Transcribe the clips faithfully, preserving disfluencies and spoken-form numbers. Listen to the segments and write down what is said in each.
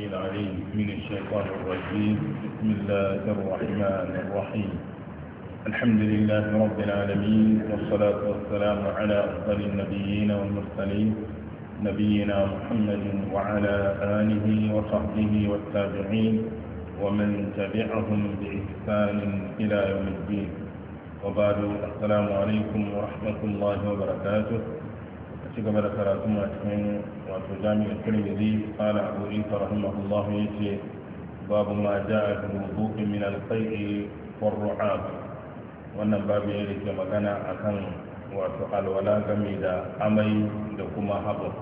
السميع العليم من الشيطان الرجيم. بسم الله الرحمن الرحيم. الحمد لله رب العالمين، والصلاة والسلام على أفضل النبيين والمرسلين نبينا محمد وعلى آله وصحبه والتابعين ومن تبعهم بإحسان إلى يوم الدين. وبعد، السلام عليكم ورحمة الله وبركاته. أشكر بركاته أتمنى وتجامع الترمذي قال أبو عيسى رحمه الله يجي باب ما جاء في الوضوء من القيء والرعاب. wannan babu ya rike magana akan wato alwala game da amai da kuma haɓo.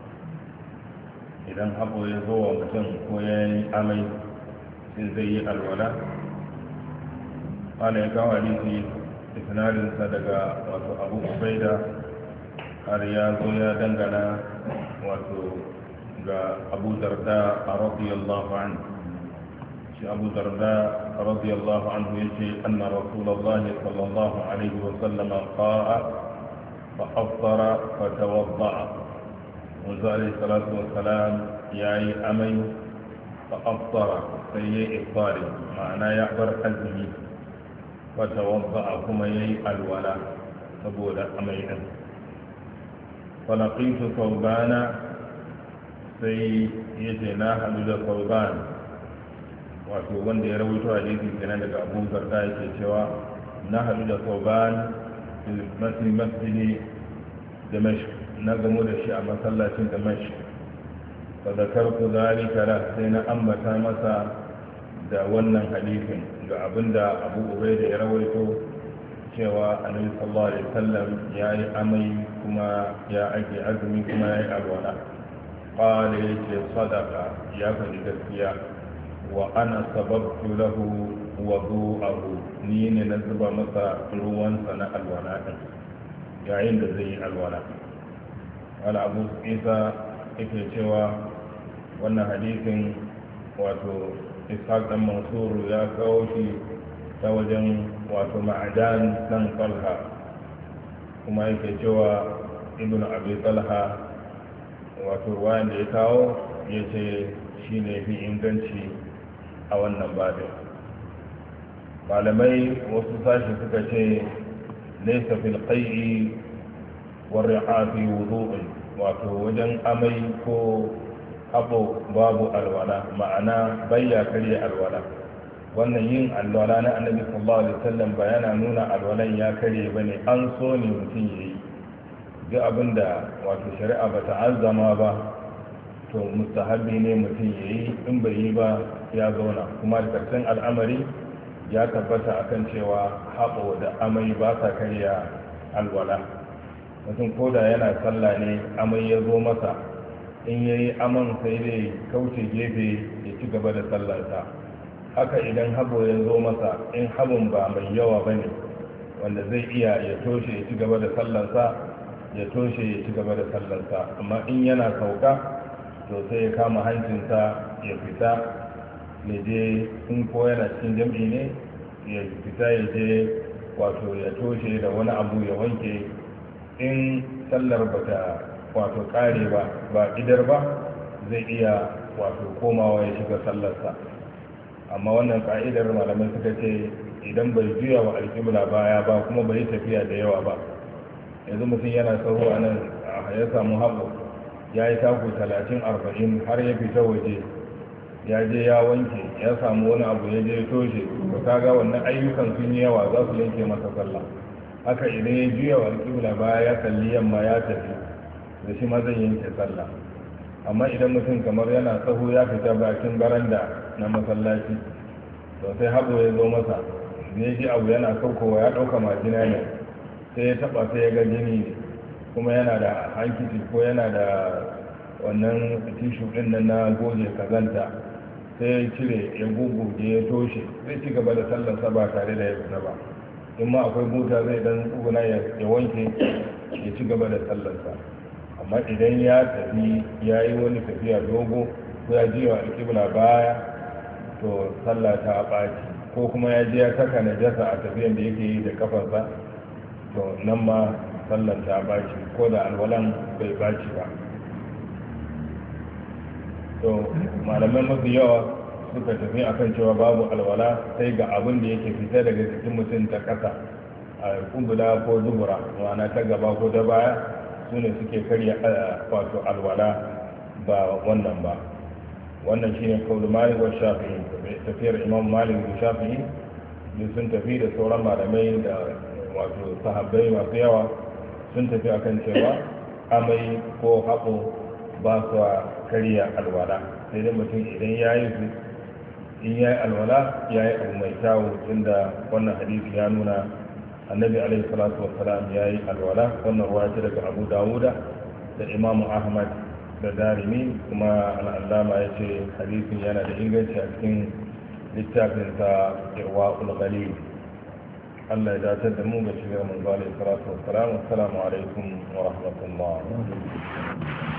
Idan haɓo ya zo wa mutum ko ya yi amai sai zai yi alwala. Kwana ya kawo hadisi isnadinsa daga wato abu ubaida har ya zo ya dangana wato ga abu darda a radiyallahu anhu. shi abu darda radiyallahu anhu yace anna rasulullahi sallallahu alaihi wa sallam qa'a fa afṭara fa tawadda'a. Wanzu alaihi salatu wa salam yayi amai fa afṭara sai yayi ifṭari, ma'ana ya bar azumi. fa tawadda'a kuma yayi alwala saboda amai din. fa laqitu thawbana sai yace na hadu da thawban, wato wanda ya rawaito hadisi kenan daga Abu Darda yake cewa na hadu da Thawban fil masjid masjid Dimashq, na gamu da shi a masallacin Dimashq. fa zakartu zalika la, sai na ambata masa da wannan hadisin ga abinda Abu Ubaida ya rawaito cewa Annabi sallallahu alaihi wasallam yayi amai kuma ya ake azumi kuma yayi alwala. qala yace sadaqa, ya faɗi gaskiya. wa ana sababtu lahu wudu'ahu, ni ne na zuba masa ruwansa na alwala din yayin da zai yi alwala. wala abu isa yake cewa wannan hadisin wato ishaq dan mansur ya kawo shi ta wajen wato ma'adan dan talha, kuma yake cewa ibnu abi talha wato ruwayan da ya kawo yace shine fi inganci a wannan babin. malamai wasu sashi suka ce laysa fil qai'i war ri'afi wudu'un, wato wajen amai ko abu babu alwala, ma'ana bayya karya alwala. wannan yin alwala na annabi sallallahu alaihi wasallam ba yana nuna alwalan ya karye bane, an so ne mutum yayi duk abinda wato shari'a bata azzama ba to mustahabi ne mutum ya yi, in bai yi ba ya zauna. kuma da karshen al'amari ya tabbata akan cewa haɓo da amai ba sa karya alwala. mutum ko da yana sallah ne amai ya zo masa, in ya yi aman sai dai kauce gefe ya ci gaba da sallarsa. haka idan haɓo ya zo masa, in haɓon ba mai yawa ba ne wanda zai iya ya toshe ya ci gaba da sallarsa, ya toshe ya ci gaba da sallarsa. amma in yana sauka to sai ya kama hancinsa ya fita ya je, in ko yana cikin jam'i ne ya fita ya je wato ya toshe da wani abu ya wanke. in sallar bata wato kare ba ba idar ba zai iya wato komawa ya shiga sallarsa. amma wannan ka'idar malamai suka ce idan bai juya wa alƙibla baya ba kuma bai tafiya da yawa ba. yanzu mutum yana sauro a nan ya samu haɓo, ya yi taku talatin arba'in har ya fita waje, ya je ya wanke, ya samu wani abu ya je toshe, to kaga wannan ayyukan sun yi yawa za su yanke masa sallah. haka idan ya juya wa alƙibla baya ya kalli yamma ya tafi, da shi ma zai yanke sallah. amma idan mutum kamar yana tsaho ya fita bakin baranda na masallaci, to sai haɓo ya zo masa, ne ji abu yana saukowa ya ɗauka majina ne, sai ya taɓa sai ya ga jini ne, kuma yana da hankiti ko yana da wannan tishu din nan na goje kazanta, sai ya cire ya guguge ya toshe, zai ci gaba da sallarsa ba tare da ya fita ba. in ma akwai buta zai dan tsuguna ya wanke ya ci gaba da sallarsa. amma idan ya tafi ya yi wani tafiya dogo ko ya jiwa alƙibla baya, to sallah ta ɓaci. ko kuma ya je ya saka najasa a tafiyan da yake yi da kafarsa, to nan ma sallar ta baci ko da alwalan bai baci ba. to malaman mafi yawa suka tafi akan cewa babu alwala sai ga abin da yake fita daga jikin mutum ta ƙasa a kumbula ko dubura ma'ana ta gaba ko ta baya su ne suke karya wato alwala ba wannan ba. wannan shine kaulu malik wa shafi'i, tafiyar imam malik da shafi'i duk sun tafi da sauran malamai da wato sahabbai masu yawa sun tafi akan cewa amai ko haƙo ba su karya alwala, sai dai mutum idan ya yi su in ya yi alwala ya yi abu mai kyawu, tunda wannan hadisi ya nuna annabi alaihi salatu wassalam ya yi alwala. wannan ruwa ce daga abu dawuda da imamu ahmad da darimi, kuma al'allama ya ce hadisin yana da inganci a cikin littafinsa irwa'ul ghalil. Allah ya datar da mu ga shigar manzo alaihi salatu wassalam. Assalamu alaikum wa rahmatullah.